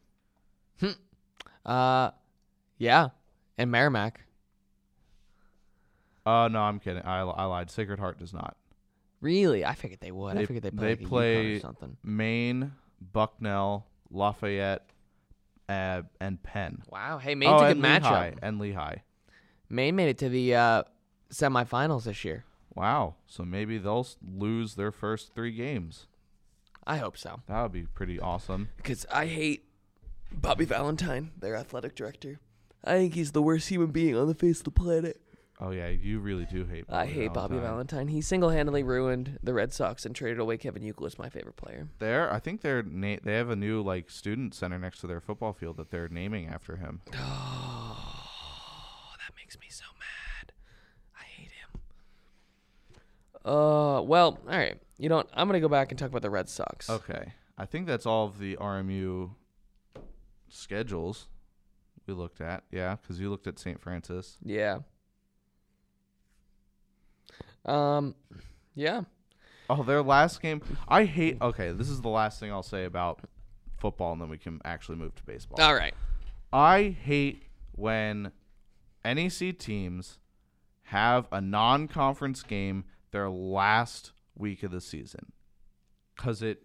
Uh, yeah, and Merrimack. Oh, uh, no, I'm kidding. I, I lied. Sacred Heart does not. Really? I figured they would. They- I figured they they play like a play- UConn or something. Maine, Bucknell, Lafayette, uh, and Penn. Wow. Hey, Maine's oh, a good and matchup. Lehigh, and Lehigh. Maine made it to the uh, semifinals this year. Wow. So maybe they'll s- lose their first three games. I hope so. That would be pretty awesome. Because I hate Bobby Valentine, their athletic director. I think he's the worst human being on the face of the planet. Oh, yeah, you really do hate Bobby I hate Bobby Valentine. He single-handedly ruined the Red Sox and traded away Kevin Youkilis, my favorite player. There, I think they're na- they have a new like student center next to their football field that they're naming after him. Oh, that makes me so mad. I hate him. Uh, well, all right. You know what? I'm gonna go back and talk about the Red Sox. Okay, I think that's all of the R M U schedules we looked at. Yeah, because you looked at Saint Francis. Yeah. Um, yeah. Oh, their last game. I hate. Okay, this is the last thing I'll say about football, and then we can actually move to baseball. All right. I hate when N E C teams have a non-conference game their last week of the season, because it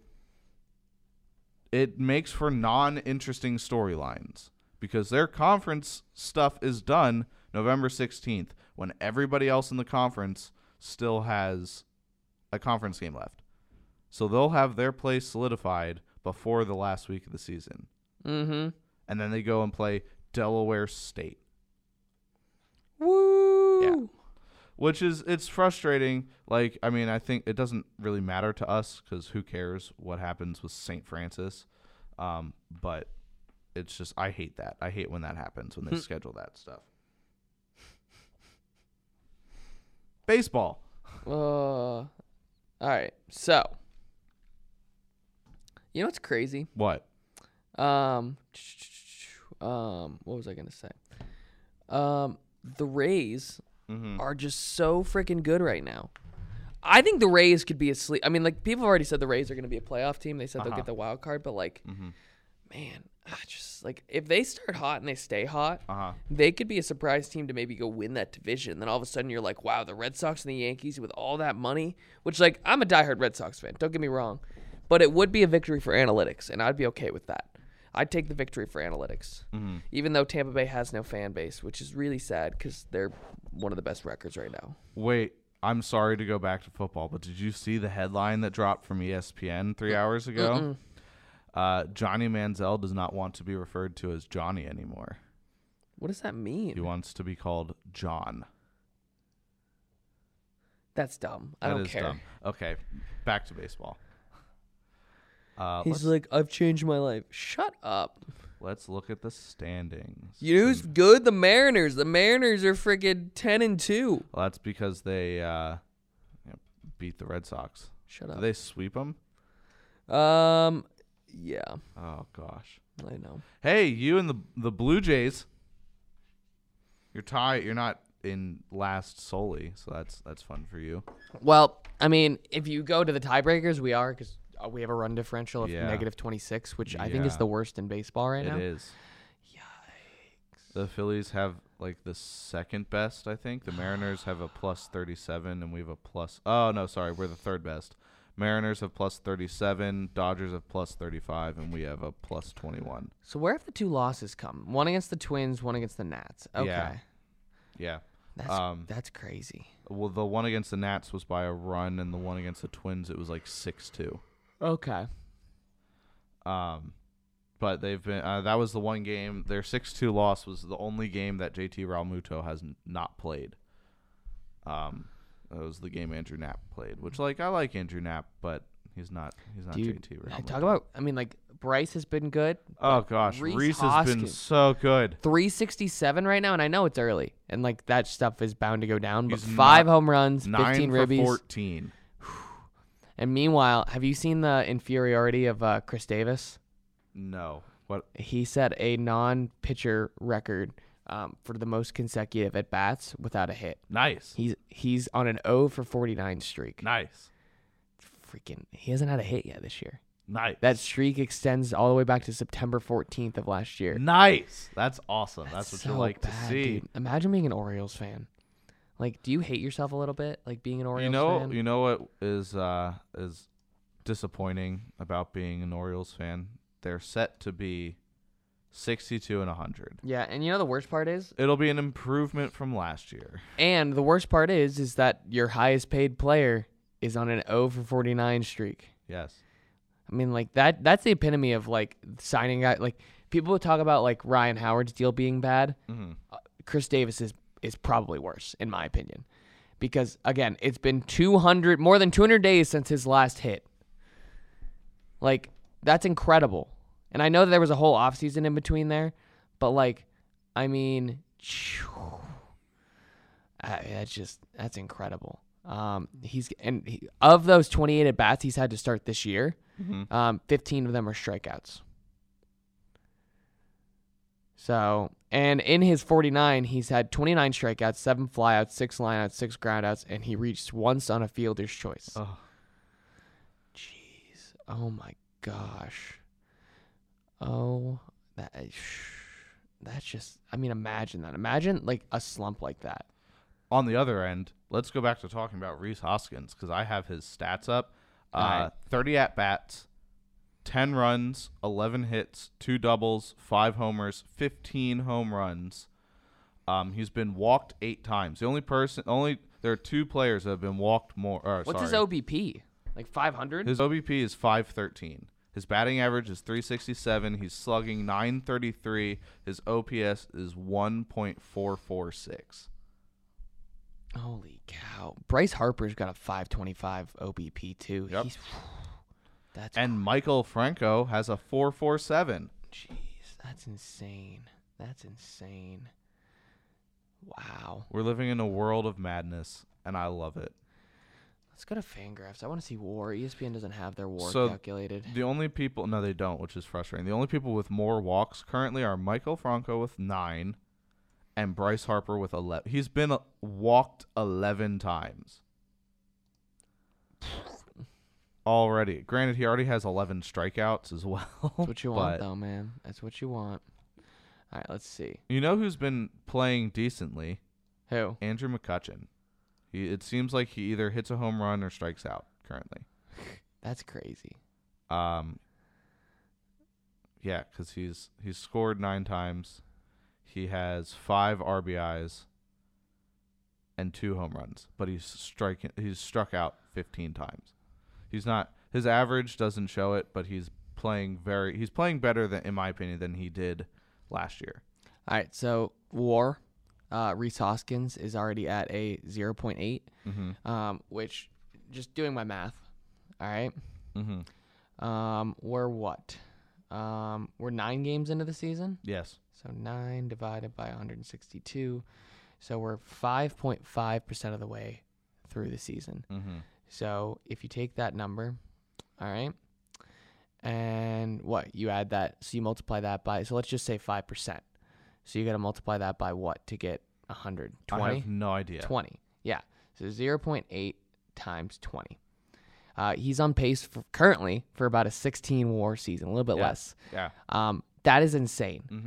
it makes for non-interesting storylines, because their conference stuff is done November sixteenth when everybody else in the conference still has a conference game left. So they'll have their place solidified before the last week of the season. Mm-hmm. And then they go and play Delaware State. Woo! Yeah. Which is, it's frustrating. Like, I mean, I think it doesn't really matter to us because who cares what happens with Saint Francis. Um, but it's just, I hate that. I hate when that happens, when they schedule that stuff. Baseball. Uh, all right. So, you know what's crazy? What? Um, um, what was I gonna say? Um, the Rays Mm-hmm. are just so freaking good right now. I think the Rays could be a sleep. I mean, like people have already said the Rays are gonna be a playoff team. They said Uh-huh. they'll get the wild card, but like, Mm-hmm. man, I just like if they start hot and they stay hot, Uh-huh. they could be a surprise team to maybe go win that division. Then all of a sudden you're like, wow, the Red Sox and the Yankees with all that money, which like I'm a diehard Red Sox fan. Don't get me wrong, but it would be a victory for analytics, and I'd be okay with that. I'd take the victory for analytics, Mm-hmm. even though Tampa Bay has no fan base, which is really sad because they're one of the best records right now. Wait, I'm sorry to go back to football, but did you see the headline that dropped from E S P N three hours ago? Uh, Johnny Manziel does not want to be referred to as Johnny anymore. What does that mean? He wants to be called John. That's dumb. I That don't is care. dumb. Okay, back to baseball. Uh, He's let's, like, I've changed my life. Shut up. let's look at the standings. You know who's good? The Mariners. The Mariners are freaking ten and two. Well, that's because they uh, you know, beat the Red Sox. Shut Did up. they sweep them? Um, yeah, Oh gosh. I know. Hey, you and the the Blue Jays. You're tied. You're not in last solely, so that's that's fun for you. Well, I mean, if you go to the tiebreakers, we are because we have a run differential of Yeah. negative twenty-six, which I think is Yeah. the worst in baseball right It now. is. Yikes. The Phillies have like the second best, I think. The Mariners have a plus thirty-seven, and we have a plus. Oh no, sorry, we're the third best. Mariners have plus thirty-seven, Dodgers have plus thirty-five, and we have a plus twenty-one. So where have the two losses come? One against the Twins, one against the Nats. Okay. Yeah. Yeah. That's Um, that's crazy. Well, the one against the Nats was by a run, and the one against the Twins, it was like six two. Okay. Um, but they've been uh, that was the one game. Their six two loss was the only game that J T Realmuto has n- not played. Um, that was the game Andrew Knapp played, which like I like Andrew Knapp, but he's not he's not Dude, J T Realmuto. talk about. I mean, like Bryce has been good. Oh gosh, Rhys Reese has been Hoskins. so good. three sixty-seven right now, and I know it's early, and like that stuff is bound to go down. But He's five not- home runs, Nine fifteen for ribbies, fourteen. and meanwhile, have you seen the inferiority of uh, Chris Davis? No, what? He set a non-pitcher record um, for the most consecutive at bats without a hit. Nice, He's he's on an oh for forty-nine streak. nice, Freaking, he hasn't had a hit yet this year. nice. That streak extends all the way back to September fourteenth of last year. Nice. That's awesome. That's, what so you like bad, to see. Dude. Imagine being an Orioles fan. Like, do you hate yourself a little bit, like being an Orioles You know, fan? you know what is uh, is disappointing about being an Orioles fan? They're set to be sixty-two and one hundred. Yeah, and you know the worst part is, It'll be an improvement from last year. and the worst part is, is that your highest paid player is on an oh for forty-nine streak. Yes. I mean, like that. That's the epitome of like signing guy. Like people talk about like Ryan Howard's deal being bad. Mm-hmm. Uh, Chris Davis is is probably worse in my opinion, because again, it's been two hundred more than two hundred days since his last hit. Like that's incredible, and I know that there was a whole offseason in between there, but like, I mean, uh, that's just that's incredible. Um, he's and he, of those twenty-eight at bats he's had to start this year. Mm-hmm. Um, fifteen of them are strikeouts. So, and in his forty-nine, he's had twenty-nine strikeouts, seven flyouts, six lineouts, six groundouts, and he reached once on a fielder's choice. Oh. Jeez. Oh my gosh. Oh, that that's just, I mean, imagine that. Imagine like a slump like that. On the other end, let's go back to talking about Rhys Hoskins because I have his stats up. Uh, Alright. thirty at bats, ten runs, eleven hits, two doubles, five homers, fifteen home runs. Um, he's been walked eight times. The only person, only there are two players that have been walked more. Or, What's sorry. his O B P? Like five hundred? His O B P is five thirteen. His batting average is three sixty-seven. He's slugging nine thirty-three. His O P S is one point four four six. Holy cow. Bryce Harper's got a five twenty-five O B P too. Yep. He's, that's And Michael Franco has a four forty-seven. Jeez, that's insane. That's insane. Wow. We're living in a world of madness, and I love it. Let's go to Fangraphs. I want to see WAR. E S P N doesn't have their WAR So, calculated. The only people, no, they don't, which is frustrating. The only people with more walks currently are Michael Franco with nine and Bryce Harper with eleven. He's been uh, walked eleven times already. Granted, he already has eleven strikeouts as well. That's what you want, but though, man. That's what you want. All right, let's see. you know who's been playing decently? Who? Andrew McCutchen. He, it seems like he either hits a home run or strikes out currently. That's crazy. Um, yeah, because he's he's scored nine times. He has five R B Is and two home runs, but he's striking. He's struck out fifteen times. He's not. His average doesn't show it, but he's playing very. He's playing better than, in my opinion, than he did last year. All right, so WAR, uh, Rhys Hoskins is already at a zero point eight, Mm-hmm. um, which, just doing my math, all right, Mm-hmm. um, we're what? Um, we're nine games into the season, Yes. so nine divided by one hundred sixty-two, so we're five point five percent of the way through the season. Mm-hmm. So if you take that number, all right, and what, you add that, so you multiply that by, so let's just say five percent. So you got to multiply that by what to get one hundred? I twenty? have no idea. twenty. Yeah. So zero point eight times twenty. Uh, he's on pace for currently for about a sixteen WAR season, a little bit Yeah. less. Yeah. Um, that is insane. Mm-hmm.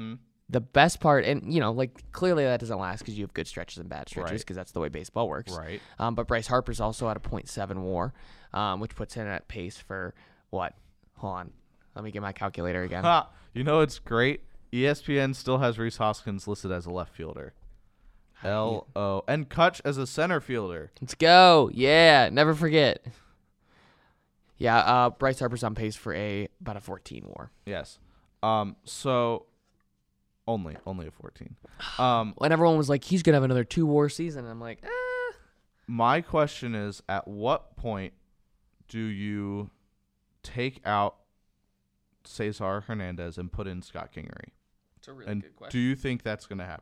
the best part, and you know, like clearly that doesn't last because you have good stretches and bad stretches Right. because that's the way baseball works. Right. Um, but Bryce Harper's also at a point seven WAR, um, which puts him at pace for what? Hold on, let me get my calculator again. Ha! You know it's great. E S P N still has Rhys Hoskins listed as a left fielder. L O and Kutch as a center fielder. Let's go. Yeah, never forget. Yeah, uh, Bryce Harper's on pace for a about a fourteen WAR. Yes. Um. So only only a fourteen. Um. When everyone was like, he's gonna have another two WAR season, I'm like, eh. My question is, at what point do you take out Cesar Hernandez and put in Scott Kingery? It's a really And do you think that's going to happen?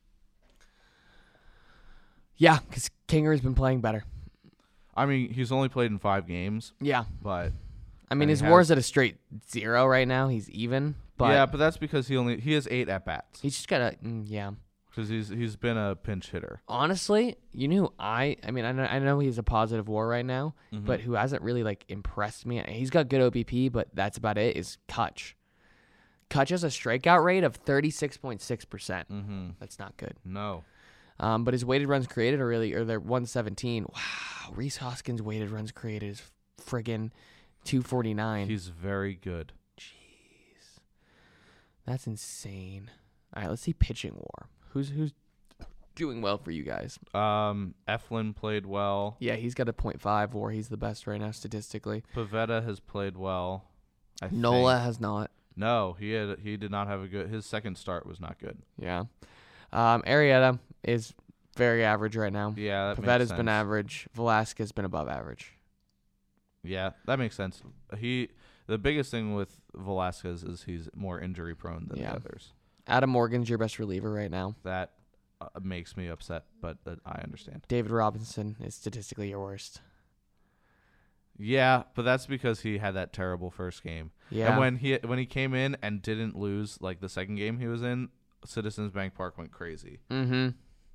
Yeah, because Kingery's been playing better. I mean, he's only played in five games, Yeah. but I mean, And he his has- WAR's at a straight zero right now. He's even. But yeah, but that's because he only he has eight at bats he's just got to, mm, yeah. because he's he's been a pinch hitter. Honestly, you knew I, I mean, I know, I know he's a positive WAR right now, but who hasn't really, like, impressed me. He's got good O B P, but that's about it, is Kutch. Kutch has a strikeout rate of thirty-six point six percent. Mm-hmm. That's not good. No. Um, but his weighted runs created are really, or they're one seventeen. Wow, Rhys Hoskins' weighted runs created is friggin' two forty-nine. He's very good. Jeez, that's insane. All right, let's see pitching WAR. Who's who's doing well for you guys? Um, Eflin played well. Yeah, he's got a point five WAR. He's the best right now statistically. Pavetta has played well. I Nola think. has not. No, he had he did not have a good. His second start was not good. Yeah. Um, Arrieta is very average right now. Yeah, that makes Pavetta's sense. been average. Velasquez has been above average. Yeah, that makes sense. He the biggest thing with Velasquez is he's more injury prone than Yeah. the others. Adam Morgan's your best reliever right now. That uh, makes me upset, but uh, I understand. David Robinson is statistically your worst. Yeah, but that's because he had that terrible first game. Yeah. And when he when he came in and didn't lose like the second game he was in, Citizens Bank Park went crazy. Mm-hmm.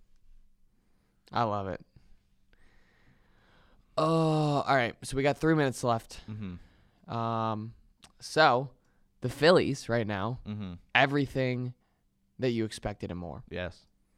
I love it. Oh, all right. So we got three minutes left. Mm-hmm. Um, so the Phillies right now, Mm-hmm. everything that you expected and more. Yes.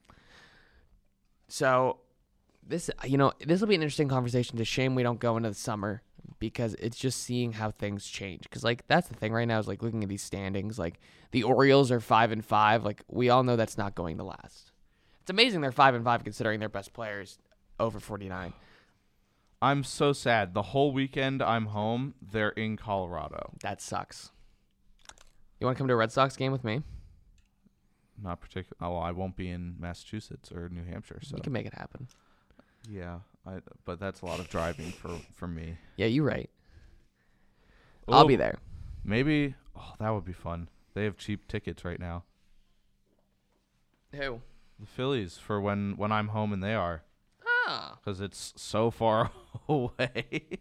So this, you know, this will be an interesting conversation. It's a shame we don't go into the summer because it's just seeing how things change. Because like that's the thing right now is like looking at these standings. Like the Orioles are five and five. Like we all know that's not going to last. It's amazing they're five and five considering their best players over forty-nine. I'm so sad. The whole weekend I'm home. They're in Colorado. That sucks. You want to come to a Red Sox game with me? Not particular. Oh, well, I won't be in Massachusetts or New Hampshire. So You can make it happen. yeah, I, but that's a lot of driving for for me. Yeah, you're right. I'll be Oh, there. Maybe. Oh, that would be fun. They have cheap tickets right now. Who? The Phillies for when when I'm home and they are, Ah. because it's so far away.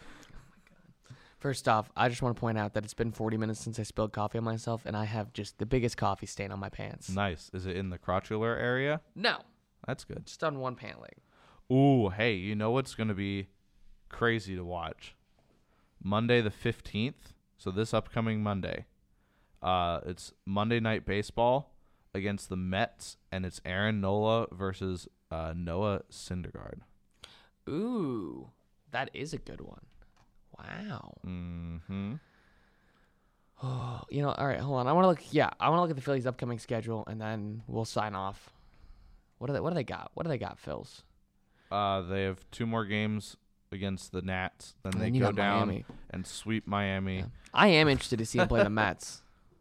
First off, I just want to point out that it's been forty minutes since I spilled coffee on myself, and I have just the biggest coffee stain on my pants. Nice. Is it in the crotchular area? No, That's good. just on one pant leg. Ooh, hey, you know what's gonna be crazy to watch? Monday the fifteenth. So this upcoming Monday, uh, it's Monday Night Baseball against the Mets, and it's Aaron Nola versus uh, Noah Syndergaard. Ooh, that is a good one. Wow. Mm-hmm. Oh, you know, all right, hold on. I want to look. Yeah, I want to look at the Phillies' upcoming schedule, and then we'll sign off. What do they? What do they got? What do they got, Phils? Uh, they have two more games against the Nats. Then And they then you go got down Miami. and sweep Miami. Yeah. I am interested to see him play the Mets.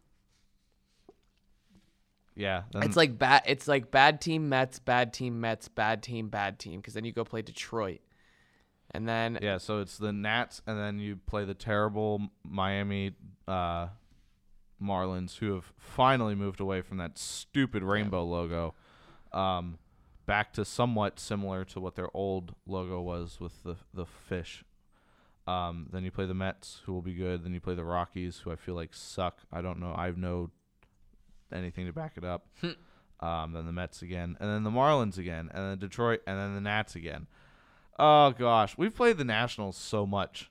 Yeah. then- It's like bad. It's like bad team Mets, bad team Mets, bad team, bad team. Because then you go play Detroit, and then yeah. So it's the Nats, and then you play the terrible Miami uh, Marlins, who have finally moved away from that stupid rainbow logo, um, back to somewhat similar to what their old logo was with the the fish. Um, then you play the Mets, who will be good. Then you play the Rockies, who I feel like suck. I don't know. I have no anything to back it up. um, then the Mets again, and then the Marlins again, and then Detroit, and then the Nats again. Oh gosh, we've played the Nationals so much.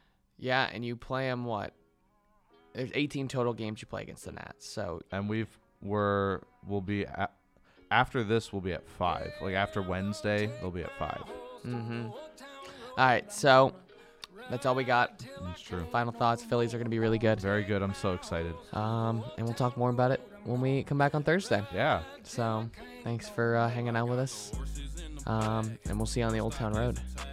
yeah, and you play them what? There's eighteen total games you play against the Nats. So And we've we're we'll be at, after this we'll be at five. Like after Wednesday, they'll be at five. Mm-hmm. All right, so that's all we got. That's true. Final thoughts. Phillies are going to be really good. Very good. I'm so excited. Um, and we'll talk more about it when we come back on Thursday. Yeah. So thanks for uh, hanging out with us. Um, and we'll see you on the Old Town Road.